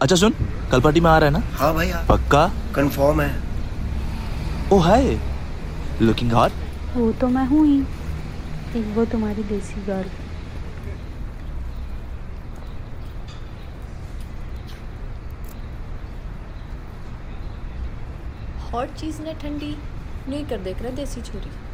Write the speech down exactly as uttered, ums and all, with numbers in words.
अच्छा सुन, कल पार्टी में आ रहा है ना? हाँ भाई हाँ। पक्का? कंफर्म है। Oh hi, looking hot. वो तो मैं हूँ ही, एक वो तुम्हारी देसी गर्ल। हॉट चीज ने ठंडी नहीं कर देख रहा देसी छोरी।